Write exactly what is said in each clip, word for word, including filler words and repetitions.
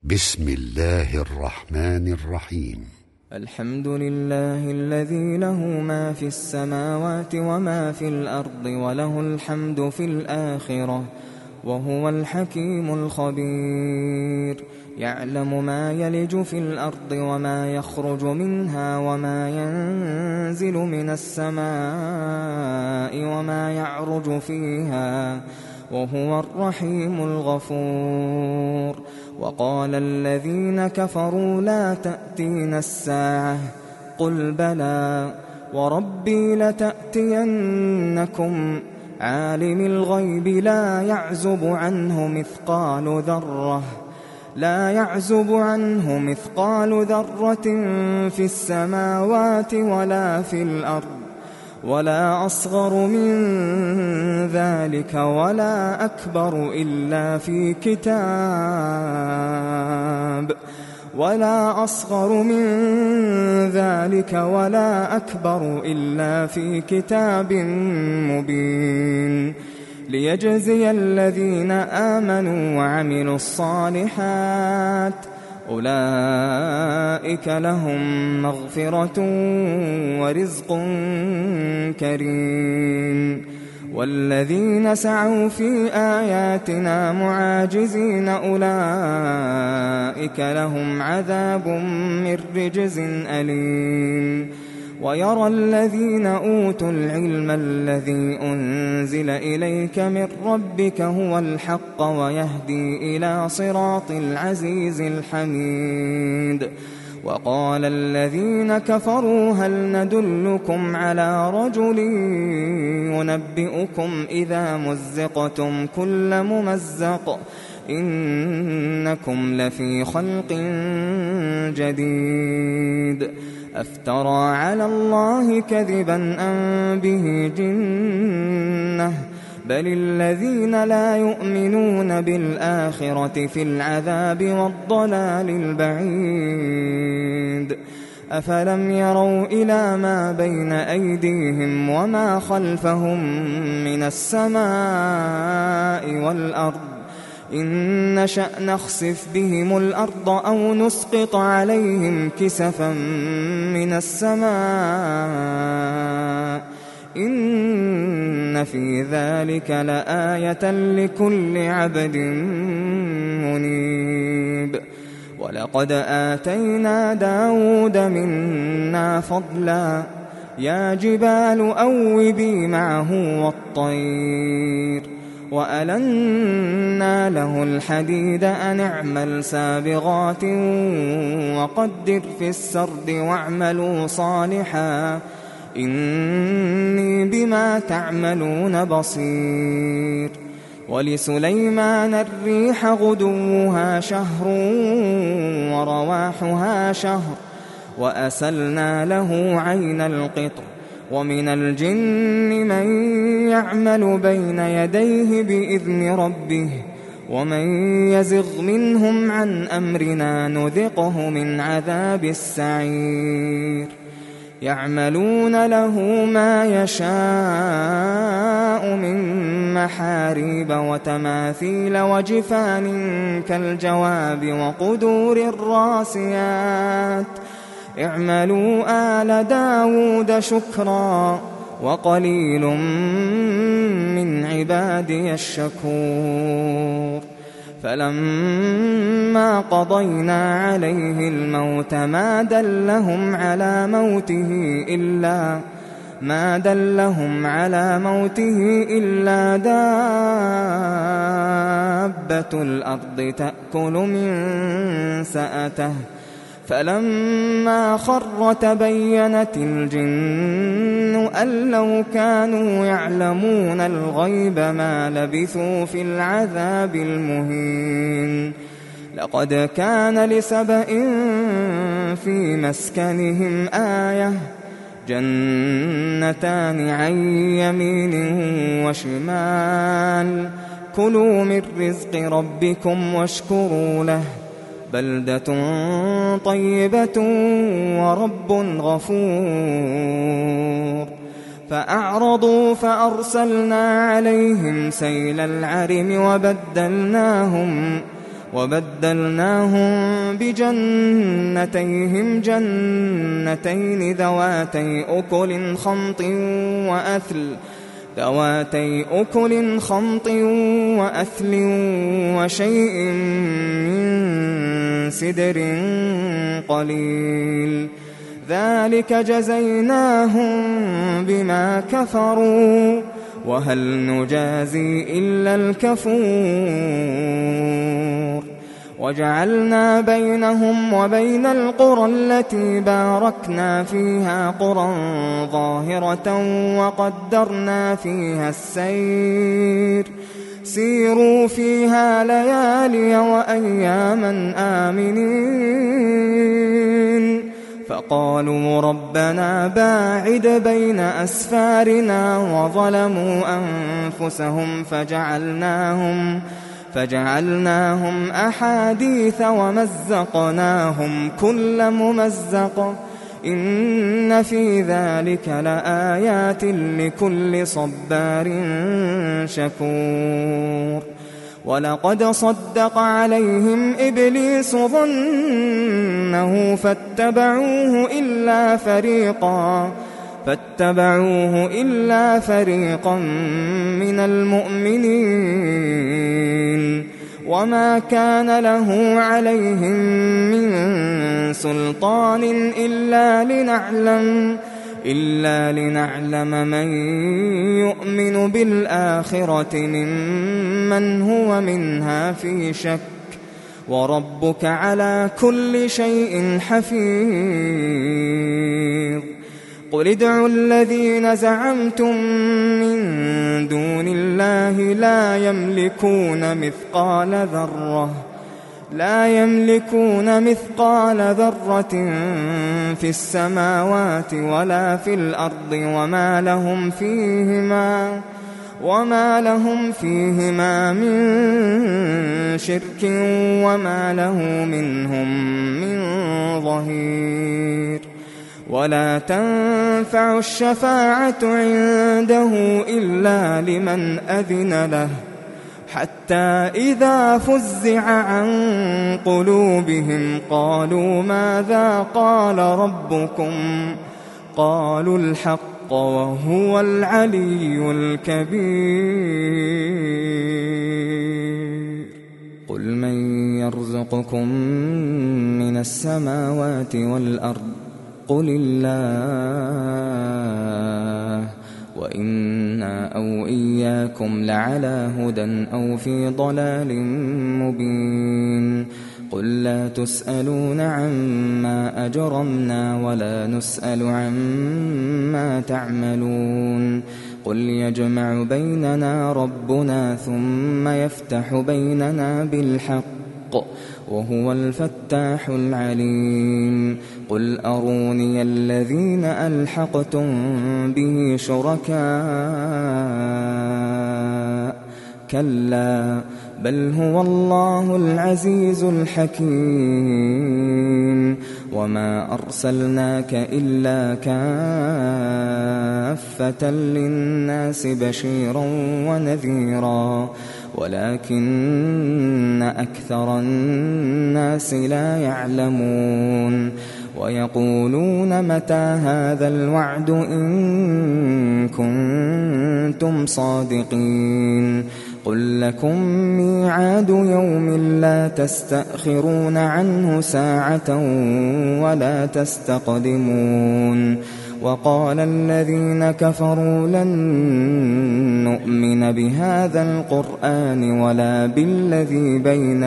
بسم الله الرحمن الرحيم. الحمد لله الذي له ما في السماوات وما في الأرض وله الحمد في الآخرة وهو الحكيم الخبير. يعلم ما يلج في الأرض وما يخرج منها وما ينزل من السماء وما يعرج فيها وهو الرحيم الغفور. وقال الذين كفروا لا تأتينا الساعة قل بلى وربي لتأتينكم عالم الغيب لا يعزب عنه مثقال ذرة لا يعزب عنه مثقال ذرة في السماوات ولا في الأرض ولا أصغر من ذلك ولا أكبر إلا في كتاب ولا أصغر من ذلك ولا أكبر إلا في كتاب مبين. ليجزي الذين آمنوا وعملوا الصالحات أولئك لهم مغفرة ورزق كريم. والذين سعوا في آياتنا معاجزين أولئك لهم عذاب من رجز أليم. ويرى الذين أوتوا العلم الذي أنزل إليك من ربك هو الحق ويهدي إلى صراط العزيز الحميد. وقال الذين كفروا هل ندلكم على رجل ينبئكم إذا مزقتم كل ممزق إنكم لفي خلق جديد. أفترى على الله كذبا أم به جنة بل الذين لا يؤمنون بالآخرة في العذاب والضلال البعيد. أفلم يروا إلى ما بين أيديهم وما خلفهم من السماء والأرض إن نشأ نخسف بهم الأرض أو نسقط عليهم كسفا من السماء إن في ذلك لآية لكل عبد منيب. ولقد آتينا داود منا فضلا يا جبال أوبي معه والطير وألنا له الحديد أن اعمل سابغات وقدر في السرد واعملوا صالحا إني بما تعملون بصير. ولسليمان الريح غدوها شهر ورواحها شهر وأسلنا له عين القطر. ومن الجن من يعمل بين يديه بإذن ربه ومن يزغ منهم عن أمرنا نذقه من عذاب السعير. يعملون له ما يشاء من محاريب وتماثيل وجفان كالجواب وقدور الراسيات اعملوا آل داود شكرا وقليل من عبادي الشكور. فلما قضينا عليه الموت ما دلهم على موته إلا ما دلهم على موته إلا دابة الأرض تأكل من سأته فلما خر تبينت الجن أن لو كانوا يعلمون الغيب ما لبثوا في العذاب المهين. لقد كان لسبإ في مسكنهم آية جنتان عن يمين وشمال كلوا من رزق ربكم واشكروا له بلدة طيبة ورب غفور. فأعرضوا فأرسلنا عليهم سيل العرم وبدلناهم وبدلناهم بجنتيهم جنتين ذواتي أكل خمط وأثل ذواتي أكل خمط وأثل وشيء من سدر قليل ذلك جزيناهم بما كفروا وهل نجازي إلا الكفور وجعلنا بينهم وبين القرى التي باركنا فيها قرى ظاهرة وقدرنا فيها السير سيروا فيها ليالي وأياما آمنين فقالوا ربنا باعد بين أسفارنا وظلموا أنفسهم فجعلناهم فجعلناهم أحاديث ومزقناهم كل ممزق إن في ذلك لآيات لكل صبار شكور ولقد صدق عليهم إبليس ظنه فاتبعوه إلا فريقا فاتبعوه إلا فريقا من المؤمنين وما كان له عليهم من سلطان إلا لنعلم إلا لنعلم من يؤمن بالآخرة ممن هو منها في شك وربك على كل شيء حفيظ قل ادعوا الذين زعمتم من دون الله لا يملكون مثقال ذرة لا يملكون مثقال ذرة في السماوات ولا في الأرض وما لهم فيهما وما لهم فيهما من شرك وما له منهم من ظهير ولا تنفع الشفاعة عنده إلا لمن أذن له حتى إذا فزع عن قلوبهم قالوا ماذا قال ربكم قالوا الحق وهو العلي الكبير قل من يرزقكم من السماوات والأرض قل الله وإنا أو إياكم لعلى هدى أو في ضلال مبين قل لا تسألون عما أجرمنا ولا نسأل عما تعملون قل يجمع بيننا ربنا ثم يفتح بيننا بالحق وهو الفتاح العليم قل أروني الذين ألحقتم به شركاء كلا بل هو الله العزيز الحكيم وما أرسلناك إلا كافة للناس بشيرا ونذيرا ولكن أكثر الناس لا يعلمون ويقولون متى هذا الوعد إن كنتم صادقين قل لكم ميعاد يوم لا تستأخرون عنه ساعة ولا تستقدمون وقال الذين كفروا لن نؤمن بهذا القرآن ولا بالذي بين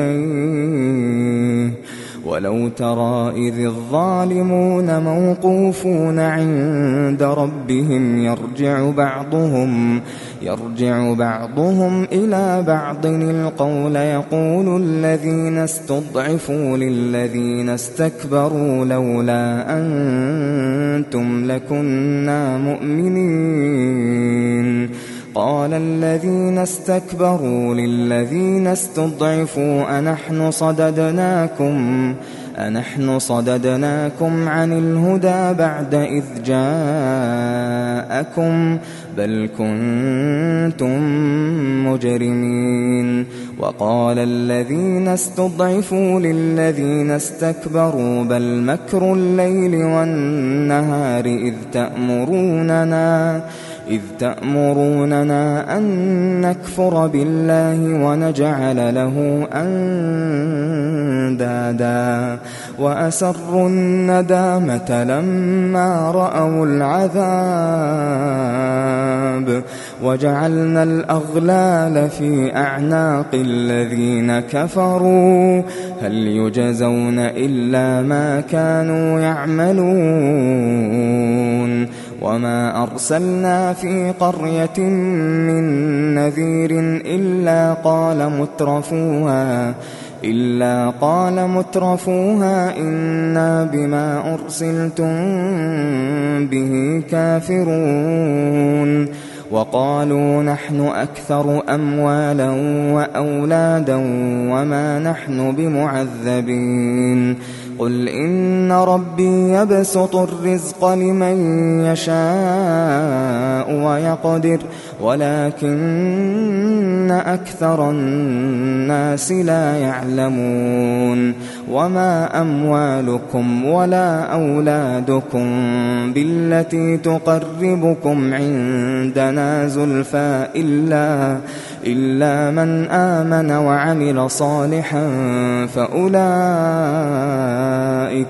يديه ولو ترى إذ الظالمون موقوفون عند ربهم يرجع بعضهم يرجع بعضهم إلى بعض القول يقول الذين استضعفوا للذين استكبروا لولا أنتم لكنا مؤمنين قال الذين استكبروا للذين استضعفوا أنحن صددناكم أنحن صددناكم عن الهدى بعد إذ جاءكم بل كنتم مجرمين وقال الذين استضعفوا للذين استكبروا بل مكر الليل والنهار إذ تأمروننا إذ تأمروننا أن نكفر بالله ونجعل له أندادا وأسروا الندامة لما رأوا العذاب وجعلنا الأغلال في أعناق الذين كفروا هل يجزون إلا ما كانوا يعملون وما أرسلنا في قرية من نذير إلا قال مترفوها إلا قال مترفوها إنا بما أرسلتم به كافرون وقالوا نحن أكثر أموالا وأولادا وما نحن بمعذبين قل إن ربي يبسط الرزق لمن يشاء ويقدر ولكن أكثر الناس لا يعلمون وما أموالكم ولا أولادكم بالتي تقربكم عندنا زلفى إلا, إلا من آمن وعمل صالحا فأولئك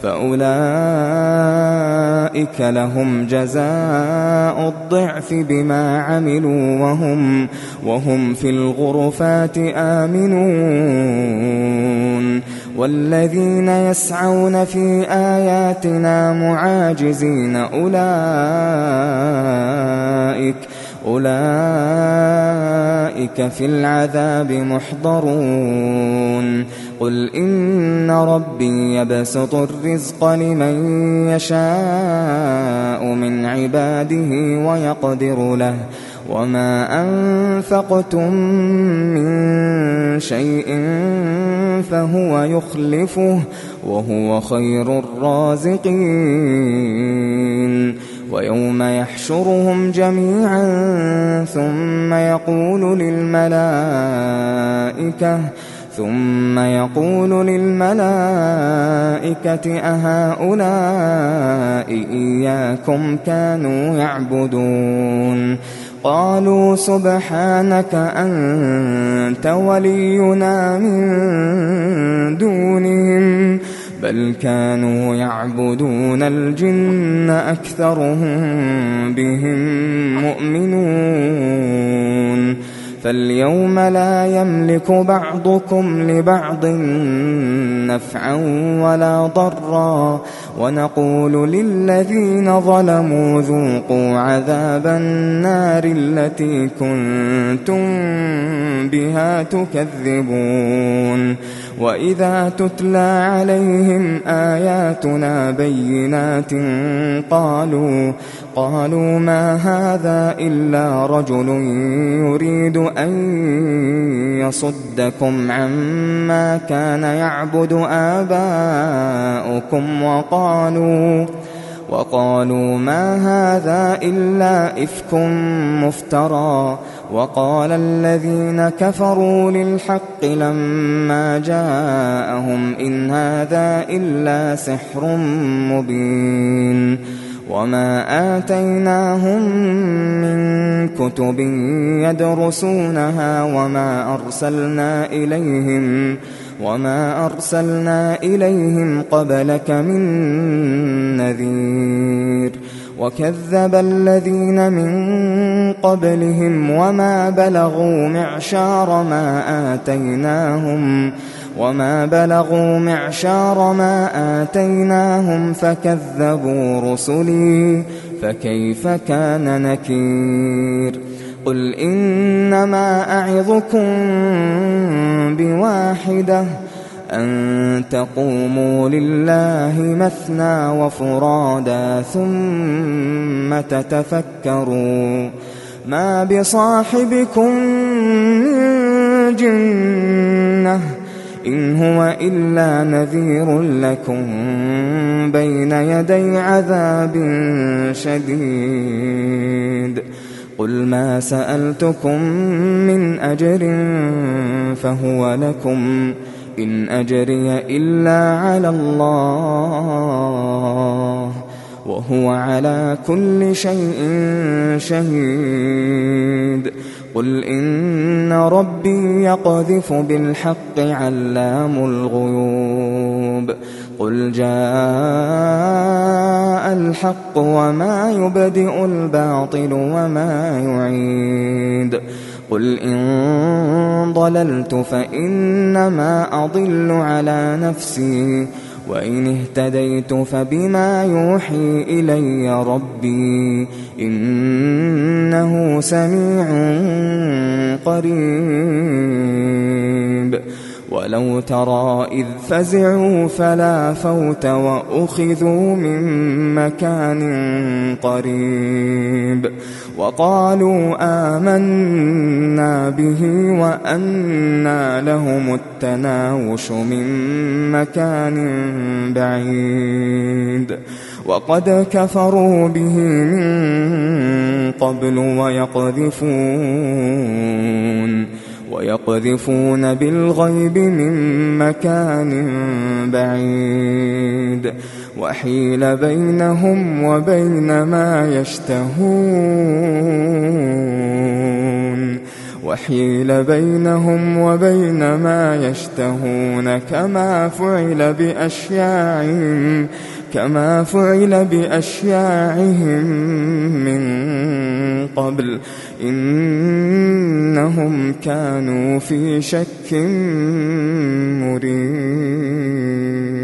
فأولئك لهم جزاء الضعف بما عملوا وهم, وهم في الغرفات آمنون والذين يسعون في آياتنا معاجزين أولئك أولئك في العذاب محضرون قل إن ربي يبسط الرزق لمن يشاء من عباده ويقدر له وما أنفقتم من شيء فهو يخلفه وهو خير الرازقين ويوم يحشرهم جميعا ثم يقول للملائكة ثم يقول للملائكة أهؤلاء إياكم كانوا يعبدون قالوا سبحانك أنت ولينا من دونهم بل كانوا يعبدون الجن أكثرهم بهم مؤمنون فاليوم لا يملك بعضكم لبعض نفعا ولا ضرا ونقول للذين ظلموا ذوقوا عذاب النار التي كنتم بها تكذبون وإذا تتلى عليهم آياتنا بينات قالوا قالوا ما هذا إلا رجل يريد أن يصدكم عما كان يعبد آباؤكم وقالوا وقالوا ما هذا إلا إفك مفترى وقال الذين كفروا للحق لما جاءهم إن هذا إلا سحر مبين وما آتيناهم من كتب يدرسونها وما أرسلنا إليهم وما أرسلنا إليهم قبلك من نذير وكذب الذين من قبلهم وما بلغوا معشار ما آتيناهم وما بلغوا معشار ما آتيناهم فكذبوا رسلي فكيف كان نكير قل إنما أعظكم بواحدة أن تقوموا لله مثنى وفرادا ثم تتفكروا ما بصاحبكم من جنة إن هو إلا نذير لكم بين يدي عذاب شديد قل ما سألتكم من أجر فهو لكم إن أجري إلا على الله وهو على كل شيء شهيد قل إن ربي يقذف بالحق علام الغيوب قل جاء الحق وما يبدئ الباطل وما يعيد قل إن ضللت فإنما أضل على نفسي وإن اهتديت فبما يوحي إلي ربي إنه سميع قريب ولو ترى إذ فزعوا فلا فوت وأخذوا من مكان قريب وقالوا آمنا به وأنى لهم التناوش من مكان بعيد وقد كفروا به من قبل ويقذفون ويقذفون بالغيب من مكان بعيد وحيل بينهم وبين ما يشتهون وحيل بينهم وبين ما يشتهون كما فعل بأشياعهم كما فعل بأشياعهم من قبل إنهم كانوا في شك مريب.